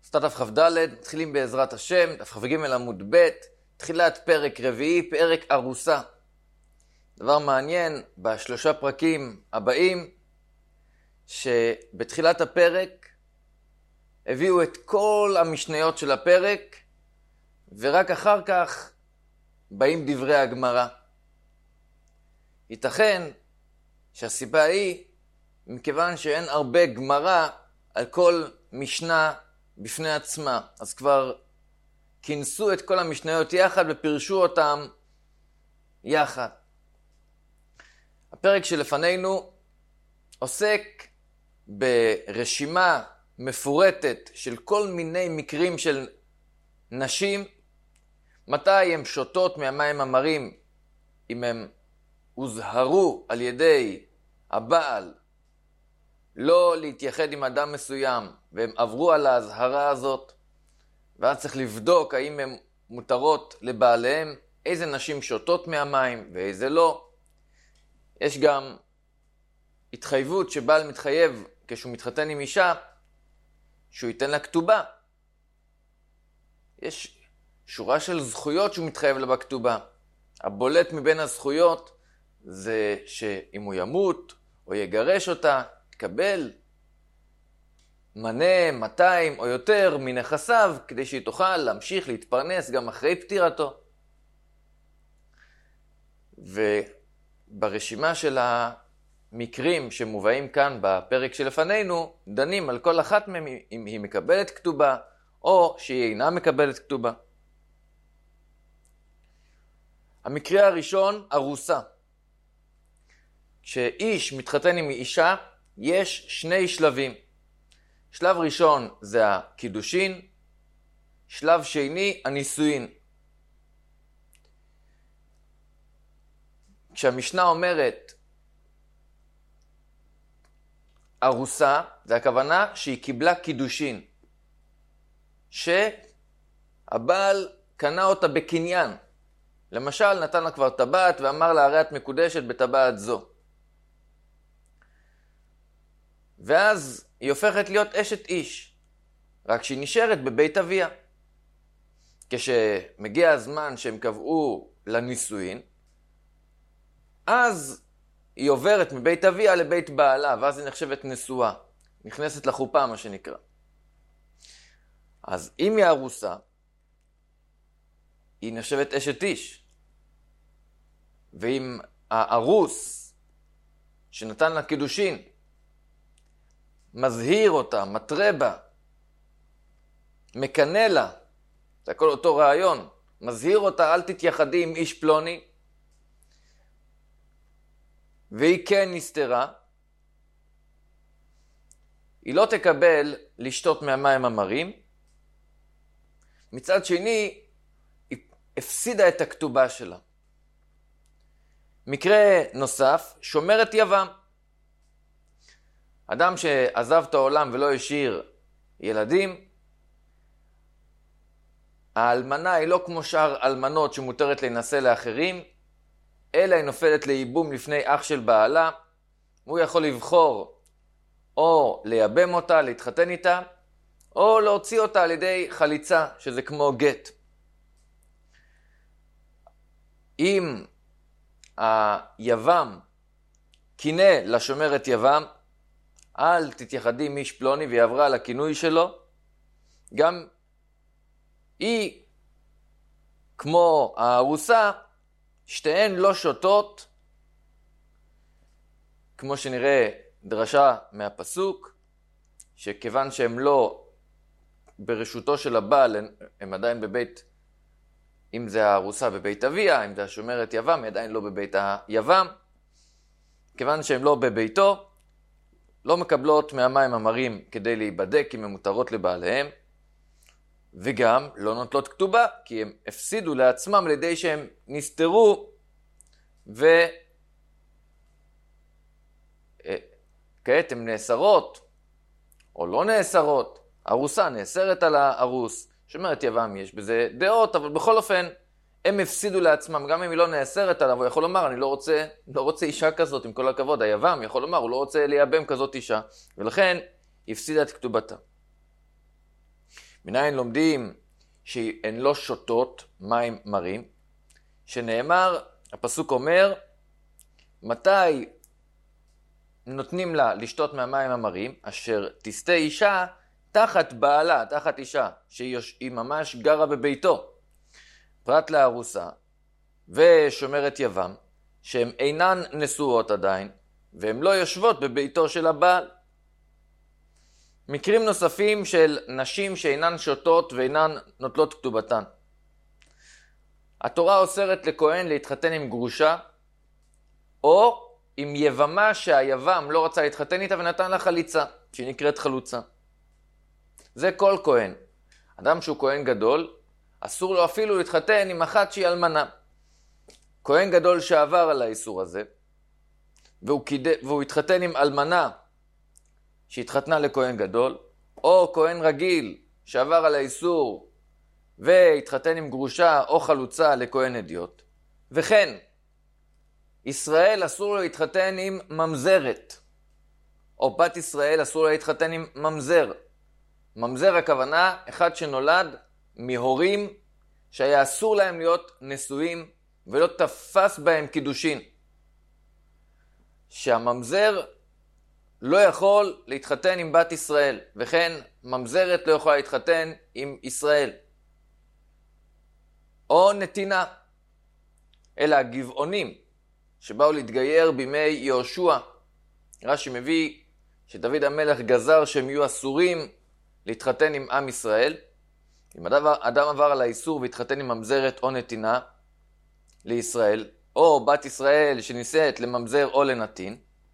סטת דף כ"ד, מתחילים בעזרת השם, דף כ"ג עמוד ב', תחילת פרק רביעי, פרק ארוסה. דבר מעניין, בשלושה פרקים הבאים, שבתחילת הפרק הביאו את כל המשניות של הפרק, ורק אחר כך באים דברי הגמרא. ייתכן שהסיבה היא, מכיוון שאין הרבה גמרא על כל משנה בפני עצמה, אז כבר כינסו את כל המשניות יחד ופרשו אותם יחד. הפרק שלפנינו עוסק ברשימה מפורטת של כל מיני מקרים של נשים, מתי הן שותות מהמים המרים, אם הן הוזהרו על ידי הבעל לא להתייחד עם אדם מסוים, והם עברו על ההזהרה הזאת, ואז צריך לבדוק האם הן מותרות לבעליהם, איזה נשים שותות מהמים ואיזה לא. יש גם התחייבות שבעל מתחייב כשהוא מתחתן עם אישה, שהוא ייתן לה כתובה. יש שורה של זכויות שהוא מתחייב לה בכתובה. הבולט מבין הזכויות זה שאם הוא ימות או יגרש אותה, תקבל מנה 200 או יותר מנכסיו, כדי שהיא תוכל להמשיך להתפרנס גם אחרי פטירתו. וברשימה של המקרים שמובאים כאן בפרק שלפנינו, דנים על כל אחת מהם אם היא מקבלת כתובה או שהיא אינה מקבלת כתובה. המקרה הראשון, ארוסה. כשאיש מתחתן עם אישה, יש שני שלבים. שלב ראשון זה הקידושין, שלב שני הנישואין. כשהמשנה אומרת ארוסה, זה הכוונה שהיא קיבלה קידושין, שהבעל קנה אותה בקניין. למשל, נתן לה כבר טבעת ואמר לה, הרי את מקודשת בטבעת זו. ואז היא הופכת להיות אשת איש, רק שהיא נשארת בבית אביה. כשמגיע הזמן שהם קבעו לנישואין, אז היא עוברת מבית אביה לבית בעלה, ואז היא נחשבת נשואה, נכנסת לחופה מה שנקרא. אז אם היא ארוסה, היא נחשבת אשת איש. ואם הארוס שנתן לה קידושין, מזהיר אותה, מטרה בה, מקנה לה, זה הכל אותו רעיון, מזהיר אותה, אל תתייחדי עם איש פלוני, והיא כן נסתרה, היא לא תקבל לשתות מהמים המרים. מצד שני, היא הפסידה את הכתובה שלה. מקרה נוסף, שומרת יבם. אדם שעזב את העולם ולא השאיר ילדים, האלמנה היא לא כמו שאר אלמנות שמותרת להינשא לאחרים, אלא היא נופלת לייבום לפני אח של בעלה. הוא יכול לבחור או לייבם אותה, להתחתן איתה, או להוציא אותה על ידי חליצה, שזה כמו גט. אם היבם קינה לשומרת יבם, אל תתייחדי עם איש פלוני, והיא עברה על הכינוי שלו, גם היא, כמו הארוסה, שתיהן לא שותות, כמו שנראה דרשה מהפסוק, שכיוון שהם לא ברשותו של הבעל, הם עדיין בבית, אם זה הארוסה בבית אביה, אם זה השומרת יבם, היא עדיין לא בבית היבם. כיוון שהם לא בביתו, לא מקבלות מהמים המרים כדי להיבדק אם הם מותרות לבעליהם, וגם לא נוטלות כתובה, כי הם הפסידו לעצמם לידי שהם נסתרו, וכעת הן נאסרות, או לא נאסרות. ארוסה נאסרת על הארוס, שומרת יבם יש בזה דעות, אבל בכל אופן הם הפסידו לעצמם, גם אם היא לא נאסרת עליו, הוא יכול לומר, אני לא רוצה אישה כזאת, עם כל הכבוד, היבם יכול לומר, הוא לא רוצה לייבם כזאת אישה, ולכן היא הפסידה את כתובתה. מניין לומדים שהן לא שותות מים מרים, שנאמר, הפסוק אומר, מתי נותנים לה לשתות מהמים המרים, אשר תסתה אישה תחת בעלה, תחת אישה, שהיא ממש גרה בביתו, פרט לארוסה ושומרת יבם, שהן אינן נשואות עדיין, והן לא יושבות בביתו של הבעל. מקרים נוספים של נשים שאינן שותות ואינן נוטלות כתובתן. התורה אוסרת לכהן להתחתן עם גרושה, או עם יבמה שהיבם לא רצה להתחתן איתה ונתן לה חליצה, שהיא נקראת חלוצה. זה כל כהן. אדם שהוא כהן גדול, אסור לו אפילו להתחתן עם אחת שהיא אלמנה. כהן גדול שעבר על האיסור הזה, והוא התחתן עם אלמנה שהתחתנה לכהן גדול, או כהן רגיל שעבר על האיסור והתחתן עם גרושה או חלוצה לכהן אדיוט. וכן, ישראל אסור לו להתחתן עם ממזרת, או בת ישראל אסור לו להתחתן עם ממזר. ממזר הכוונה אחד שנולד מהורים שהיה אסור להם להיות נשואים ולא תפס בהם קידושין. שהממזר לא יכול להתחתן עם בת ישראל, וכן ממזרת לא יכולה להתחתן עם ישראל. או נתינה, אלא הגבעונים שבאו להתגייר בימי יהושע. רש"י מביא שדוד המלך גזר שהם יהיו אסורים להתחתן עם עם ישראל. אם אדם עבר על האיסור והתחתן עם ממזרת או נתינה לישראל, או בת ישראל שנישאת לממזר או לנתין,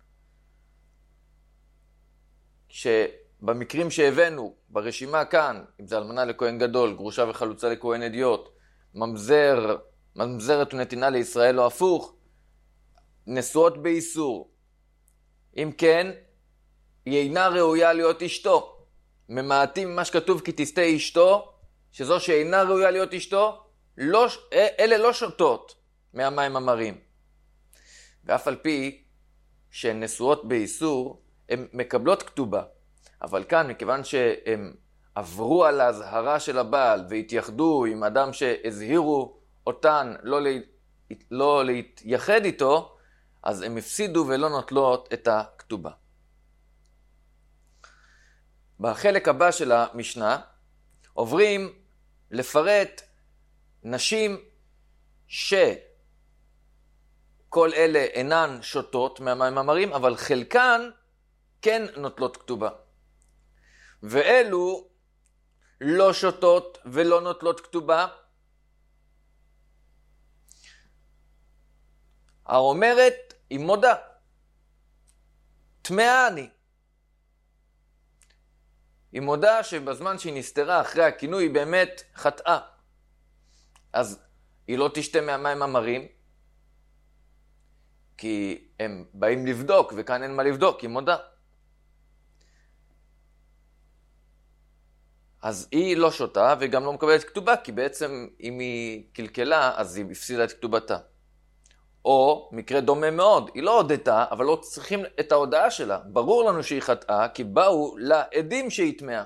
שבמקרים שהבאנו ברשימה כאן, אם זה אלמנה לכהן גדול, גרושה וחלוצה לכהן אדיוט, ממזרת ונתינה לישראל או הפוך, נשואות באיסור. אם כן, היא אינה ראויה להיות אשתו. ממעטים ממה שכתוב כי תסתה אשתו, שזו שאינה ראויה להיות אשתו, אלה לא שותות מהמים המרים. ואף על פי שהן נשואות באיסור, הן מקבלות כתובה. אבל כאן, מכיוון שהן עברו על ההזהרה של הבעל והתייחדו עם אדם שהזהירו אותן לא להתייחד איתו, אז הם הפסידו ולא נוטלות את הכתובה. בחלק הבא של המשנה עוברים לפרט נשים שכל אלה אינן שותות מהמים המרים, אבל חלקן כן נוטלות כתובה. ואלו לא שותות ולא נוטלות כתובה. האומרת היא מודה, טמאה אני. היא מודה שבזמן שהיא נסתרה אחרי הכינוי היא באמת חטאה. אז היא לא תשתה מהמים המרים, כי הם באים לבדוק, וכאן אין מה לבדוק, היא מודה. אז היא לא שותה וגם לא מקבלת כתובה, כי בעצם אם היא קלקלה, אז היא הפסידה את כתובתה. או מקרה דומה מאוד, היא לא הודתה, אבל לא צריכים את ההודעה שלה. ברור לנו שהיא חטאה, כי באו לעדים שהיא טמאה.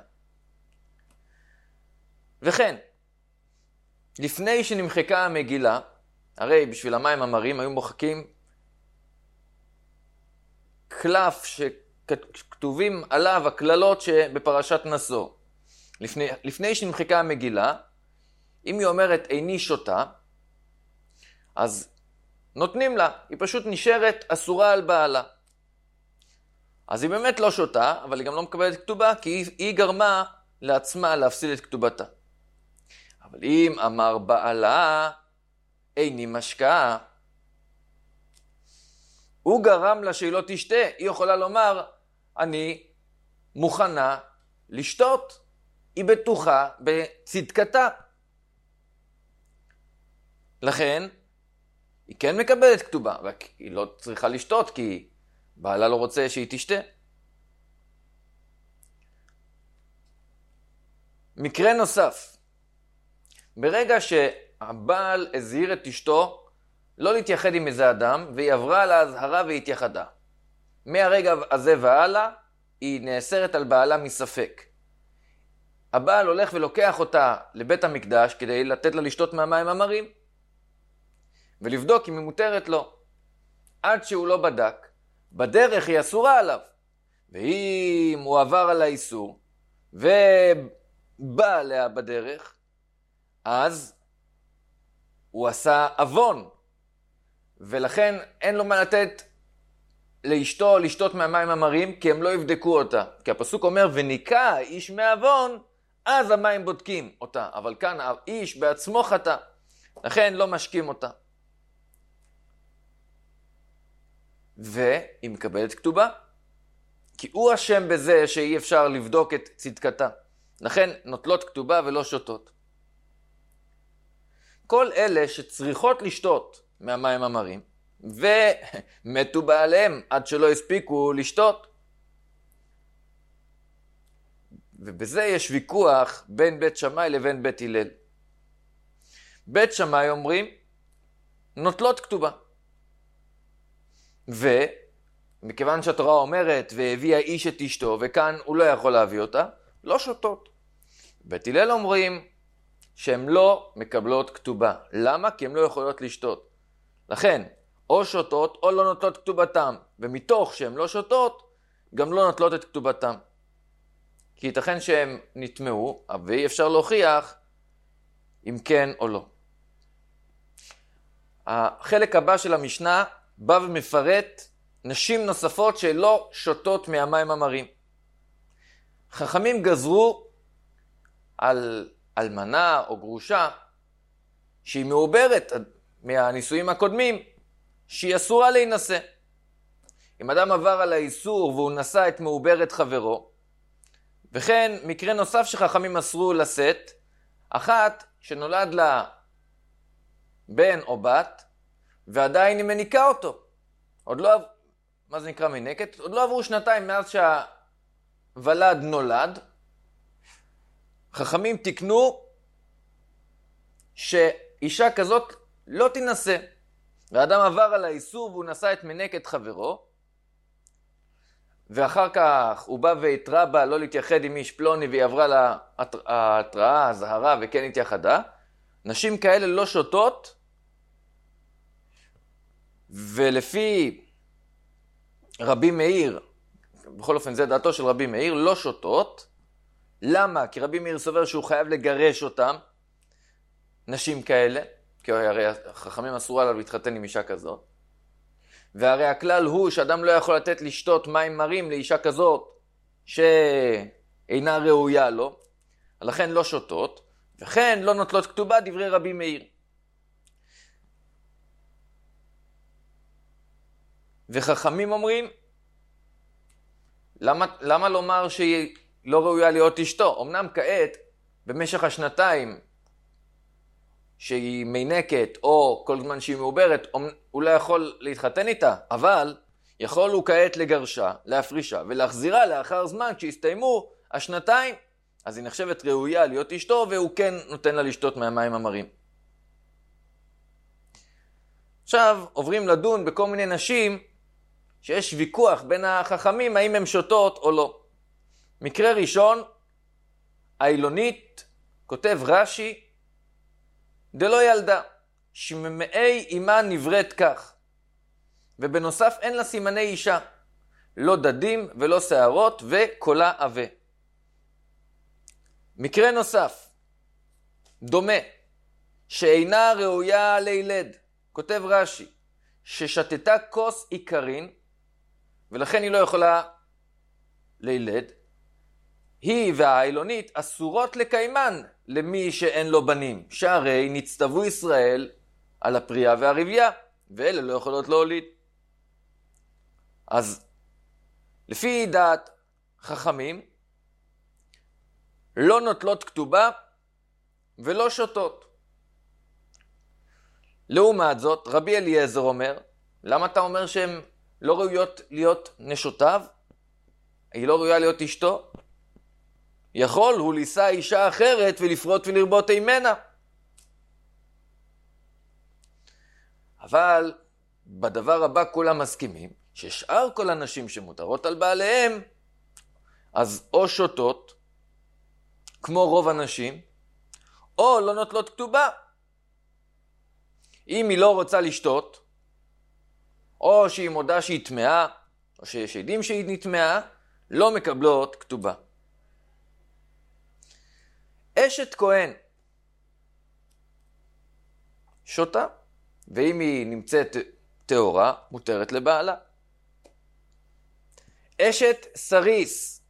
וכן, לפני שנמחקה המגילה, הרי בשביל המים המרים היו מוחקים קלף שכתובים עליו הכללות שבפרשת נשוא. לפני שנמחקה המגילה, אם היא אומרת איני שותה, אז נותנים לה, היא פשוט נשארת אסורה על בעלה. אז היא באמת לא שותה, אבל היא גם לא מקבלת כתובה, כי היא גרמה לעצמה להפסיד את כתובתה. אבל אם אמר בעלה, איני משקה, הוא גרם לה שהיא לא תשתה, היא יכולה לומר, אני מוכנה לשתות, היא בטוחה בצדקתה. לכן, היא כן מקבלת כתובה, רק היא לא צריכה לשתות, כי בעלה לא רוצה שהיא תשתה. מקרה נוסף, ברגע שהבעל הזהיר את אשתו לא להתייחד עם איזה אדם, והיא עברה על ההזהרה והתייחדה. מהרגע הזה והלאה, היא נאסרת על בעלה מספק. הבעל הולך ולוקח אותה לבית המקדש כדי לתת לה לשתות מהמים המרים, ולבדוק אם היא מותרת לו. עד שהוא לא בדק, בדרך היא אסורה עליו. ואם הוא עבר על האיסור, ובא עליה בדרך, אז הוא עשה אבון, ולכן אין לו מה לתת לאשתו לשתות מהמים המרים, כי הם לא יבדקו אותה. כי הפסוק אומר, וניקה איש מהאבון, אז המים בודקים אותה. אבל כאן האיש בעצמו חטא, לכן לא משקים אותה. והיא מקבלת כתובה, כי הוא אשם בזה שאי אפשר לבדוק את צדקתה. לכן נוטלות כתובה ולא שותות. כל אלה שצריכות לשתות מהמים המרים, ומתו בעליהם עד שלא הספיקו לשתות. ובזה יש ויכוח בין בית שמאי לבין בית הלל. בית שמאי אומרים, נוטלות כתובה. ומכיוון שהתורה אומרת, והביא האיש את אשתו, וכאן הוא לא יכול להביא אותה, לא שותות. בית הלל אומרים שהן לא מקבלות כתובה. למה? כי הן לא יכולות לשתות. לכן, או שותות או לא נוטלות כתובתם. ומתוך שהן לא שותות, גם לא נוטלות את כתובתם. כי ייתכן שהן נטמעו, ואי אפשר להוכיח אם כן או לא. החלק הבא של המשנה בא ומפרט נשים נוספות שלא שותות מהמים המרים. חכמים גזרו על אלמנה או גרושה שהיא מעוברת מהנישואים הקודמים, שהיא אסורה להינשא. אם אדם עבר על האיסור והוא נשא את מעוברת חברו, וכן מקרה נוסף שחכמים אסרו לשאת, אחת שנולד לה בן או בת, ועדיין היא מניקה אותו. עוד לא, מה זה נקרא מניקת? עוד לא עברו 2 מאז שהוולד נולד. חכמים תקנו שאישה כזאת לא תינשא. והאדם עבר על האיסור והוא נשא את מניקת חברו, ואחר כך הוא בא והתראה בה לא להתייחד עם איש פלוני, והיא עברה לה התראה, הזהרה, וכן התייחדה. נשים כאלה לא שותות, ולפי רבי מאיר, בכל אופן זה דעתו של רבי מאיר, לא שותות. למה? כי רבי מאיר סובר שהוא חייב לגרש אותם, נשים כאלה, כי הרי החכמים אסרו עליו להתחתן עם אישה כזאת. והרי הכלל הוא שאדם לא יכול לתת לשתות מים מרים לאישה כזאת שאינה ראויה לו, לכן לא שותות, וכן לא נוטלות כתובה דברי רבי מאיר. וחכמים אומרים, למה לומר שהיא לא ראויה להיות אשתו? אמנם כעת, במשך 2 שהיא מינקת, או כל זמן שהיא מעוברת, הוא לא יכול להתחתן איתה, אבל יכול הוא כעת לגרשה, להפרישה, ולהחזירה לאחר זמן, כשהסתיימו 2, אז היא נחשבת ראויה להיות אשתו, והוא כן נותן לה לשתות מהמים המרים. עכשיו עוברים לדון בכל מיני נשים, שיש ויכוח בין החכמים האם הן שותות או לא. מקרה ראשון, האילונית, כותב רש"י, דלא ילדה, שממאי אימה נבראת כך, ובנוסף אין לה סימני אישה, לא דדים ולא שערות וקולה עבה. מקרה נוסף, דומה, שאינה ראויה לילד, כותב רש"י, ששתתה כוס עיקרין, ולכן היא לא יכולה לילד, היא והאילונית אסורות לקיימן למי שאין לו בנים, שהרי נצטוו ישראל על הפרייה והרבייה, ואלה לא יכולות להוליד. אז לפי דעת חכמים, לא נוטלות כתובה ולא שותות. לעומת זאת, רבי אליעזר אומר, למה אתה אומר שהן לא ראויות להיות נשותיו? היא לא ראויה להיות אשתו? יכול הוא לישא אישה אחרת ולפרוט ולרבות ממנה. אבל בדבר הבא כולם מסכימים ששאר כל הנשים שמותרות על בעליהם, אז או שותות, כמו רוב הנשים, או לא נוטלות כתובה. אם היא לא רוצה לשתות, או שהיא מודה שהיא טמאה, או שיש עדים שהיא נטמאה, לא מקבלות כתובה. אשת כהן שותה, ואם היא נמצאת טהורה, מותרת לבעלה. אשת סריס,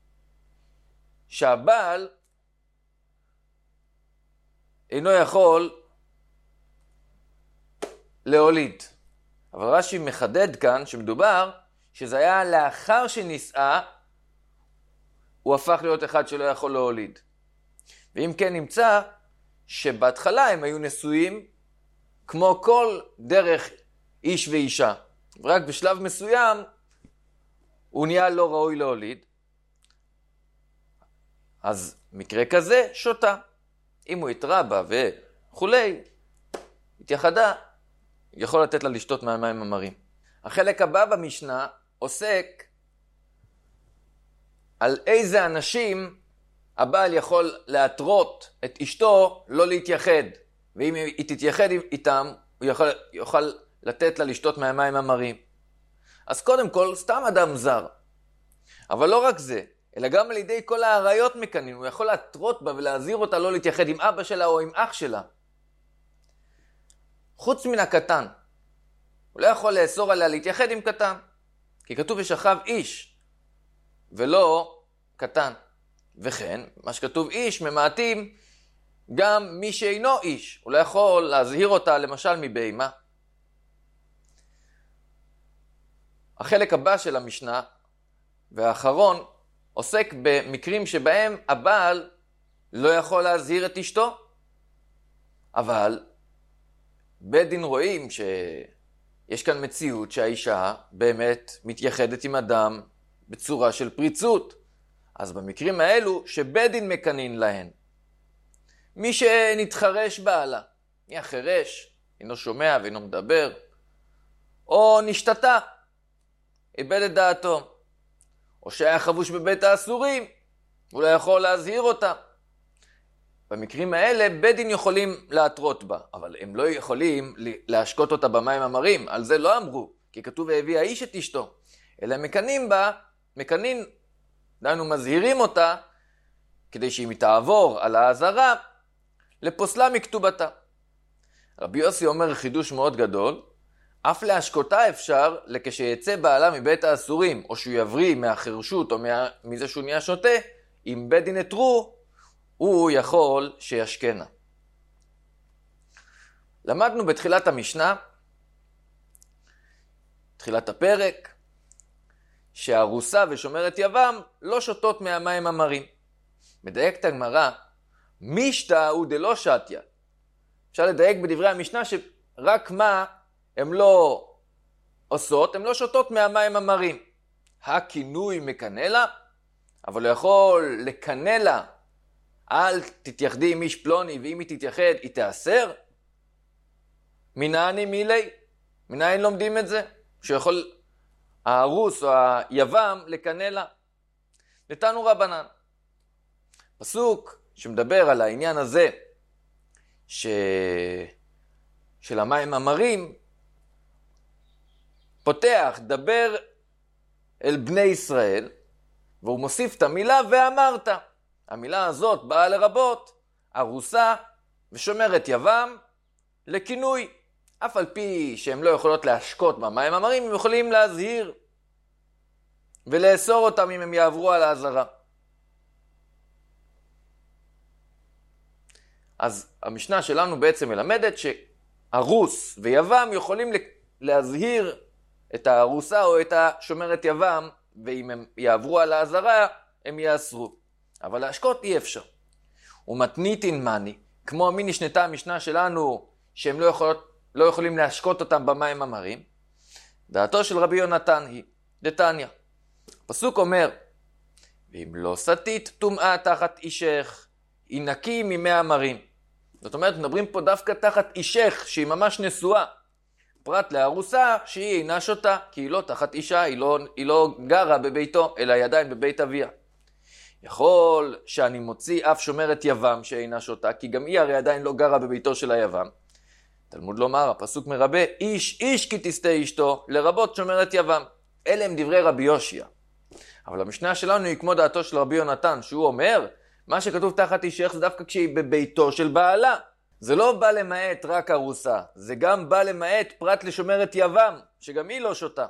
שהבעל אינו יכול להוליד. אבל רש"י מחדד כאן שמדובר שזה היה לאחר שנישאה, הוא הפך להיות אחד שלא יכול להוליד. ואם כן נמצא שבהתחלה הם היו נשואים כמו כל דרך איש ואישה. ורק בשלב מסוים הוא נהיה לא ראוי להוליד. אז מקרה כזה שותה. אם הוא התראה בה וכולי, התייחדה, יכול לתת לה לשתות מהמים המרים. החלק הבא במשנה עוסק על איזה אנשים הבעל יכול להתרות את אשתו לא להתייחד. ואם היא תתייחד איתם, הוא יוכל לתת לה לשתות מהמים המרים. אז קודם כל, סתם אדם זר. אבל לא רק זה, אלא גם על ידי כל העריות מקנאים. הוא יכול להתרות בה ולהזהיר אותה לא להתייחד עם אבא שלה או עם אח שלה. חוץ מן הקטן. הוא לא יכול לאסור עליה להתייחד עם קטן. כי כתוב ושכב איש, ולא קטן. וכן, מה שכתוב איש ממעטים גם מי שאינו איש. הוא לא יכול להזהיר אותה למשל מבהמה. החלק הבא של המשנה והאחרון עוסק במקרים שבהם הבעל לא יכול להזהיר את אשתו. אבל בית דין רואים שיש כאן מציאות שהאישה באמת מתייחדת עם אדם בצורה של פריצות. אז במקרים האלו שבית דין מקנין להן. מי שנתחרש בעלה, נהיה חירש, אינו שומע ואינו מדבר, או נשתתה, איבד את דעתו, או שהיה חבוש בבית האסורים, הוא לא יכול להזהיר אותה. במקרים האלה בית דין יכולים להתרות בה, אבל הם לא יכולים להשקות אותה במים המרים, על זה לא אמרו, כי כתוב והביא האיש את אשתו, אלא מקנאים בה, דנו מזהירים אותה, כדי שהיא תעבור על האזהרה, לפוסלה מכתובתה. רבי יוסי אומר חידוש מאוד גדול, אף להשקותה אפשר לכשיצא בעלה מבית האסורים, או שהוא יבריא מהחרשות או מזה שהוא נהיה שותה, אם בית דין התרו, הוא יכול שישכנה. למדנו בתחילת המשנה, תחילת הפרק, שהרוסה ושומרת יבם לא שותות מהמים המרים. מדייקת הגמרא, מישתא הוא דלא שתיה. אפשר לדייק בדברי המשנה שרק מה הם לא עושות, הם לא שותות מהמים המרים. הכינוי מקנא לה, אבל הוא יכול לקנא לה, אל תתייחדי עם איש פלוני, ואם היא תתייחד היא תאסר. מנעני מילי, מנין לומדים את זה? שיכול הרוס או היבם לקנא לה. נתנו רבנן. פסוק שמדבר על העניין הזה של המים המרים, פותח, דבר אל בני ישראל, והוא מוסיף את המילה ואמרת. המילה הזאת באה לרבות ארוסה ושומרת יבם לכינוי. אף על פי שהם לא יכולות להשקות במים המרים, הם יכולים להזהיר ולאסור אותם אם הם יעברו על האזהרה. אז המשנה שלנו בעצם מלמדת שארוס ויבם יכולים להזהיר את הארוסה או את השומרת יבם, ואם הם יעברו על האזהרה, הם יאסרו. אבל להשקות אי אפשר. ומתניתין מני, כמו מי נשנתה המשנה שלנו, שהם לא יכולים להשקות אותם במים המרים, דעתו של רבי יונתן היא, דתניא. הפסוק אומר, ואם לא סתית טומאה תחת אישך, היא נקי ממי המרים. זאת אומרת, מדברים פה דווקא תחת אישך, שהיא ממש נשואה. פרט לארוסה שהיא אינה שותה, כי היא לא תחת אישה, היא לא גרה בביתו, אלא היא עדיין בבית אביה. יכול שאני מוציא אף שומרת יבם שאינה שותה, כי גם היא הרי עדיין לא גרה בביתו של היבם. תלמוד לומר, הפסוק מרבה, איש איש כי תסתה אשתו, לרבות שומרת יבם. אלה הם דברי רבי יושיע. אבל המשנה שלנו היא כמו דעתו של רבי יונתן, שהוא אומר, מה שכתוב תחת אישך זה דווקא כשהיא בביתו של בעלה. זה לא בא למעט רק ארוסה, זה גם בא למעט פרט לשומרת יבם, שגם היא לא שותה.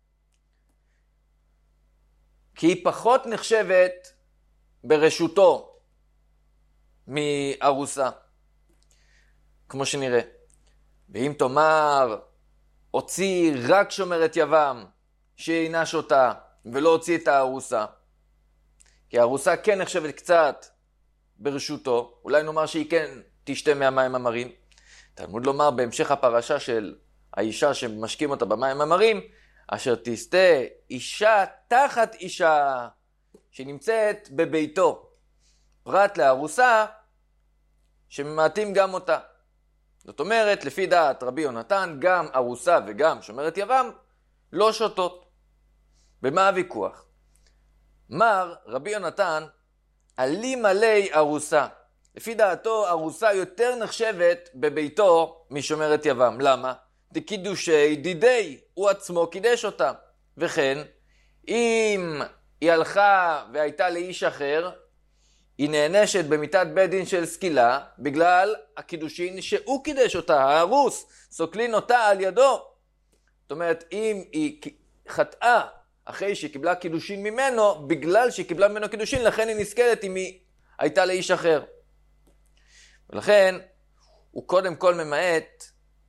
כי היא פחות נחשבת ברשותו מארוסה, כמו שנראה. ואם תאמר, הוציא רק שומרת יבם שאינה שותה, ולא הוציא את הארוסה, כי הארוסה כן נחשבת קצת ברשותו, אולי נאמר שהיא כן תשתה מהמים המרים. תלמוד לומר בהמשך הפרשה של האישה שמשקים אותה במים המרים, אשר תסתה אישה תחת אישה שנמצאת בביתו, פרט לארוסה שממעטים גם אותה. זאת אומרת, לפי דעת רבי יונתן, גם ארוסה וגם שומרת יבם לא שותות. במה הוויכוח? מר רבי יונתן, עלי מלא ארוסה. לפי דעתו, ארוסה יותר נחשבת בביתו משומרת יבם. למה? דקידושי דידי, הוא עצמו קידש אותה. וכן, אם היא הלכה והייתה לאיש אחר, היא נענשת במיתת בית דין של סקילה, בגלל הקידושין שהוא קידש אותה, הארוס, סוקלין אותה על ידו. זאת אומרת, אם היא חטאה אחרי שהיא קיבלה קידושין ממנו, בגלל שהיא קיבלה ממנו קידושין, לכן היא נזכרת אם היא הייתה לאיש אחר. ולכן, הוא קודם כל ממעט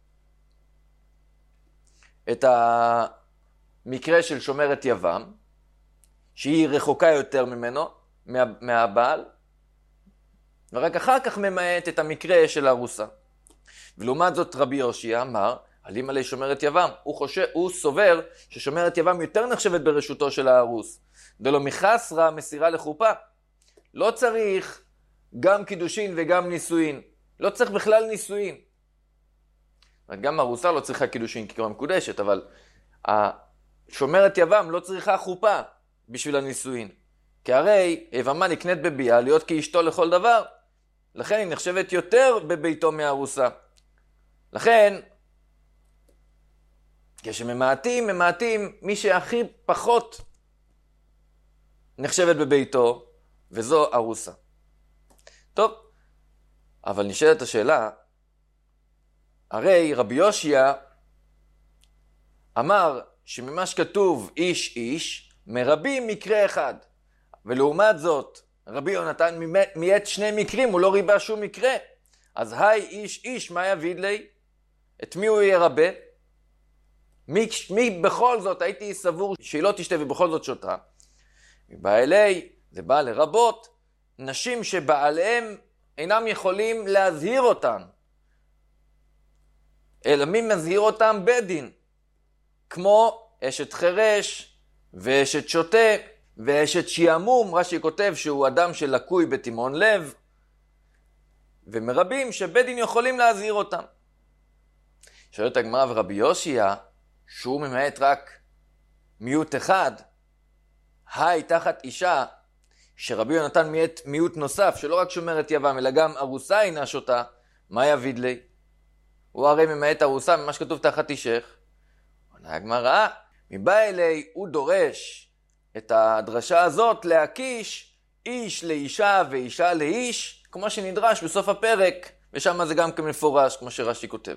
את המקרה של שומרת יבם, שהיא רחוקה יותר ממנו, מהבעל, ורק אחר כך ממעט את המקרה של הארוסה. ולעומת זאת רבי יושיע אמר, עלים עלי שומרת יבם. הוא סובר ששומרת יבם יותר נחשבת ברשותו של הארוס. דלא מחסרה מסירה לחופה. לא צריך גם קידושין וגם נישואין. לא צריך בכלל נישואין. גם הארוסה לא צריכה קידושין כי היא מקודשת, אבל שומרת יבם לא צריכה חופה בשביל הנישואין. כי הרי יבמה נקנית בביאה להיות כאשתו לכל דבר. לכן היא נחשבת יותר בביתו מהארוסה. לכן, כשממעטים, ממעטים מי שהכי פחות נחשבת בביתו, וזו ארוסה. טוב, אבל נשאלת השאלה, הרי רבי יושיע אמר שממה שכתוב איש איש, מרבים מקרה אחד. ולעומת זאת, רבי יונתן מייעץ שני מקרים, הוא לא ריבה שום מקרה. אז היי איש איש, מה יביד לי? את מי הוא ירבה? מי בכל זאת הייתי סבור שהיא לא תשתה ובכל זאת שותה? מבא אלי, זה בא לרבות, נשים שבעליהם אינם יכולים להזהיר אותן. אלא מי מזהיר אותם? בית דין. כמו אשת חרש ואשת שוטה ואשת שיעמום, רש"י כותב שהוא אדם שלקוי בתימון לב, ומרבים שבית דין יכולים להזהיר אותם. שואלת הגמרא, ורבי יושיע, שהוא ממעט רק מיעוט אחד, היי תחת אישה, שרבי יונתן מייעט מיעוט נוסף, שלא רק שומרת יבם, אלא גם ארוסה אינה שותה, מה יביד לי? הוא הרי ממעט ארוסה ממה שכתוב תחת אישך. עונה הגמרא, מבא אלי הוא דורש את הדרשה הזאת להקיש איש לאישה ואישה לאיש, כמו שנדרש בסוף הפרק, ושם זה גם כמפורש, כמו שרש"י כותב.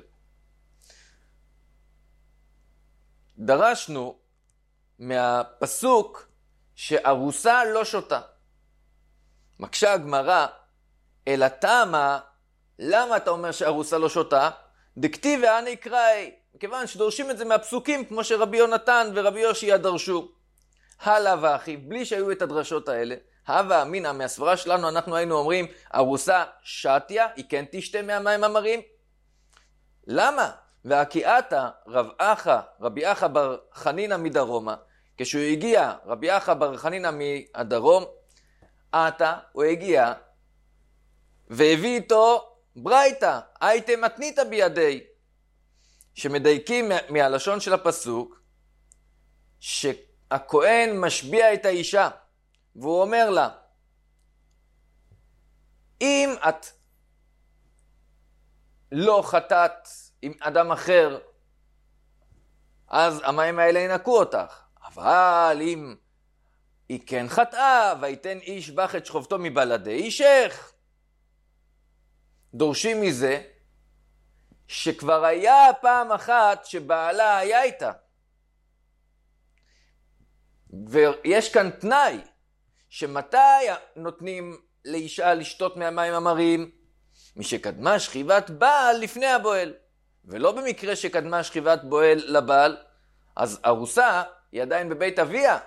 דרשנו מהפסוק שארוסה לא שותה. מקשה הגמרא, אלא תמה, למה אתה אומר שארוסה לא שותה? דכתיב ואני אקראי, מכיוון שדורשים את זה מהפסוקים, כמו שרבי יונתן ורבי יושיע דרשו. הלאה ואחי, בלי שהיו את הדרשות האלה, הווה אמינא, מהסברה שלנו אנחנו היינו אומרים, ארוסה שתיה, היא כן תשתה מהמים המרים. למה? והקיאתה רבי אחא בר חנינא מדרומה, כשהוא הגיע, רבי אחא בר חנינא מהדרום, הוא הגיע והביא איתו ברייתא, הייתם מתניתא בידי, שמדייקים מהלשון של הפסוק, שהכהן משביע את האישה, והוא אומר לה, אם את לא חטאת עם אדם אחר, אז המים האלה ינקו אותך. אבל אם היא כן חטאה, ויתן איש בך את שכבתו מבלעדי אישך, דורשים מזה שכבר היה פעם אחת שבעלה היה איתה. ויש כאן תנאי, שמתי נותנים לאישה לשתות מהמים המרים? משקדמה שכיבת בעל לפני הבועל. ולא במקרה שקדמה שכיבת בועל לבעל, אז ארוסה היא עדיין בבית אביה.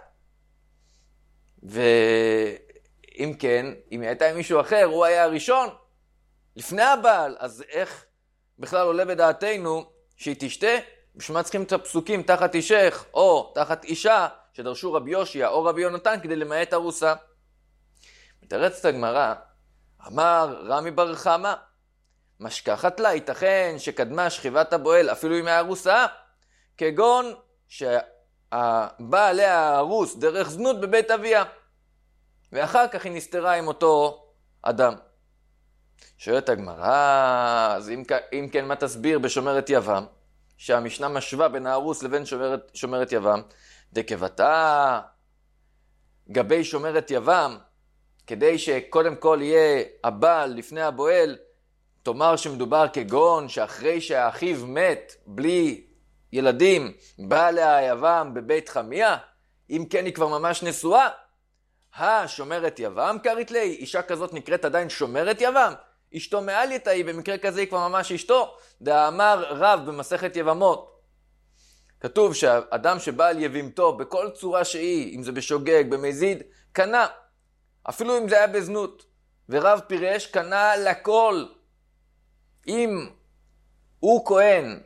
ואם כן, אם היא הייתה עם מישהו אחר, הוא היה הראשון, לפני הבעל, אז איך בכלל עולה בדעתנו שהיא תשתה? בשביל מה צריכים את הפסוקים תחת אישך או תחת אישה שדרשו רבי יושיע או רבי יונתן כדי למעט ארוסה? מתרצת הגמרא, אמר רמי בר חמא, משכחת לה, ייתכן שקדמה שכיבת הבועל אפילו אם היה ארוסה, כגון שבא עליה הארוס דרך זנות בבית אביה, ואחר כך היא נסתרה עם אותו אדם. שואלת הגמרא, אז אם כן מה תסביר בשומרת יבם, שהמשנה משווה בין הארוס לבין שומרת יבם? דקבתה גבי שומרת יבם, כדי שקודם כל יהיה הבעל לפני הבועל, תאמר שמדובר כגון שאחרי שהאחיו מת בלי ילדים, בא לה היבם בבית חמיה, אם כן היא כבר ממש נשואה. שומרת יבם קרית לי, אישה כזאת נקראת עדיין שומרת יבם, אשתו מעל יתאי, במקרה כזה היא כבר ממש אשתו. דאמר רב במסכת יבמות, כתוב שהאדם שבא על יבימתו בכל צורה שהיא, אם זה בשוגג, במזיד, קנה, אפילו אם זה היה בזנות, ורב פירש קנה לכל. אם הוא כהן,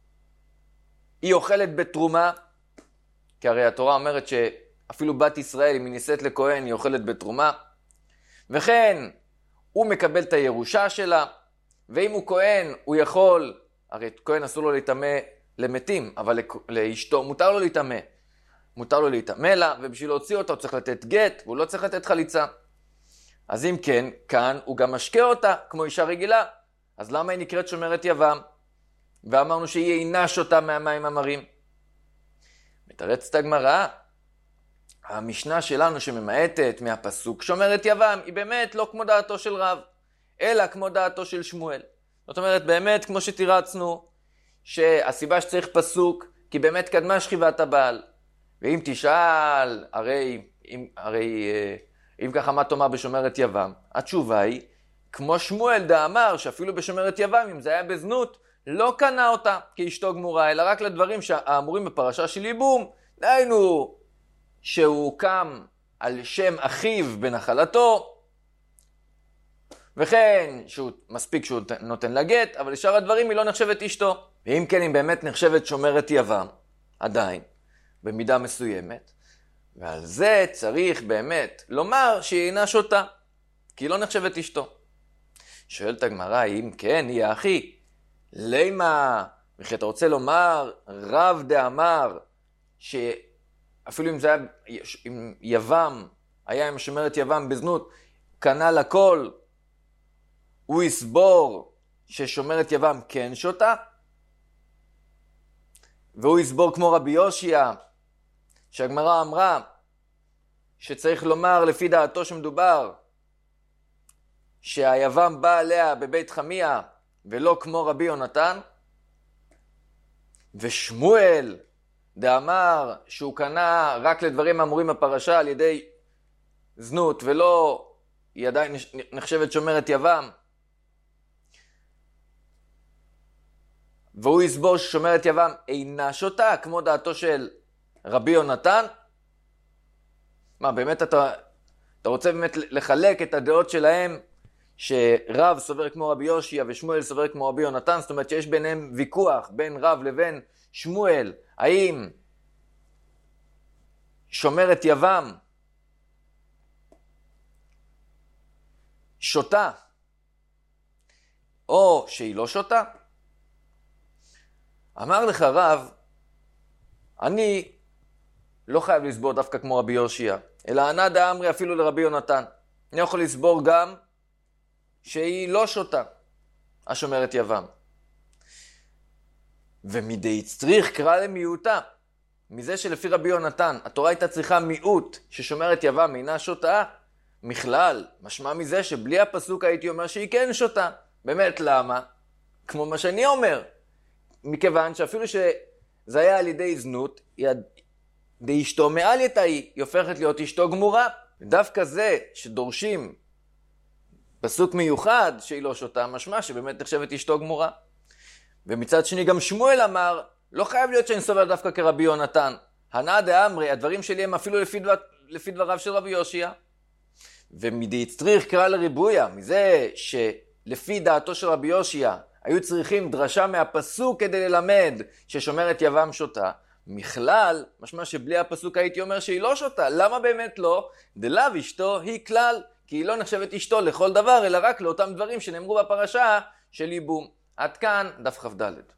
היא אוכלת בתרומה, כי הרי התורה אומרת שאפילו בת ישראל, אם היא נישאת לכהן, היא אוכלת בתרומה, וכן הוא מקבל את הירושה שלה, ואם הוא כהן, הוא יכול, הרי כהן אסור לו להתאמה למתים, אבל לאשתו מותר לו להתאמה. מותר לו להתאמה לה, ובשביל להוציא אותה הוא צריך לתת גט, והוא לא צריך לתת חליצה. אז אם כן, כאן הוא גם משקה אותה, כמו אישה רגילה. אז למה היא נקראת שומרת יבם? ואמרנו שהיא אינה שותה מהמים המרים. מתרצת הגמרא, המשנה שלנו שממעטת מהפסוק שומרת יבם, היא באמת לא כמו דעתו של רב, אלא כמו דעתו של שמואל. זאת אומרת, באמת כמו שתירצנו, שהסיבה שצריך פסוק, כי באמת קדמה שכיבת הבעל. ואם תשאל, אם ככה מה תאמר בשומרת יבם? התשובה היא, כמו שמואל דאמר שאפילו בשומרת יבם, אם זה היה בזנות, לא קנה אותה כאשתו גמורה, אלא רק לדברים האמורים בפרשה של ייבום, דהיינו שהוא קם על שם אחיו בנחלתו, וכן מספיק שהוא נותן לגט, אבל לשאר הדברים היא לא נחשבת אשתו. ואם כן, היא באמת נחשבת שומרת יבם, עדיין, במידה מסוימת, ועל זה צריך באמת לומר שהיא אינה שותה, כי היא לא נחשבת אשתו. שואלת הגמרא, אם כן, היא האחי, לימה, וכי אתה רוצה לומר, רב דאמר, שאפילו אם זה היה, אם יבם, היה עם שומרת יבם בזנות, קנה לכל, הוא יסבור ששומרת יבם כן שותה, והוא יסבור כמו רבי יושיע, שהגמרא אמרה שצריך לומר לפי דעתו שמדובר שהיבם בא עליה בבית חמיה ולא כמו רבי יונתן, ושמואל דאמר שהוא קנה רק לדברים האמורים בפרשה על ידי זנות ולא, היא עדיין נחשבת שומרת יבם, והוא יסבור ששומרת יבם אינה שותה כמו דעתו של רבי יונתן. מה, באמת אתה רוצה באמת לחלק את הדעות שלהם, שרב סובר כמו רבי יושיע ושמואל סובר כמו רבי יונתן? זאת אומרת שיש ביניהם ויכוח בין רב לבין שמואל, האם שומרת יבם שותה או שהיא לא שותה? אמר לך רב, אני לא חייב לסבור דווקא כמו רבי יושיע, אלא ענה דאמרי אפילו לרבי יונתן. אני יכול לסבור גם שהיא לא שותה, השומרת יבם. ומדי צריך קרא למיעוטה, מזה שלפי רבי יונתן, התורה הייתה צריכה מיעוט ששומרת יבם אינה שותה, מכלל, משמע מזה שבלי הפסוק הייתי אומר שהיא כן שותה. באמת, למה? כמו מה שאני אומר. מכיוון שאפילו שזה היה על ידי זנות, די אשתו מעל יתה היא הופכת להיות אשתו גמורה. דווקא זה שדורשים פסוק מיוחד שהיא לא שותה, משמע שבאמת נחשבת אשתו גמורה. ומצד שני גם שמואל אמר, לא חייב להיות שאני סובר דווקא כרבי יונתן. הנא דאמרי, הדברים שלי הם אפילו לפי דבריו של רבי יושיע. ומדי צריך קרא לריבויה, מזה שלפי דעתו של רבי יושיע, היו צריכים דרשה מהפסוק כדי ללמד ששומרת יבם שותה. מכלל, משמע שבלי הפסוק הייתי אומר שהיא לא שותה. למה באמת לא? דלאו אשתו היא כלל, כי היא לא נחשבת אשתו לכל דבר, אלא רק לאותם דברים שנאמרו בפרשה של ייבום. עד כאן דף כ"ד.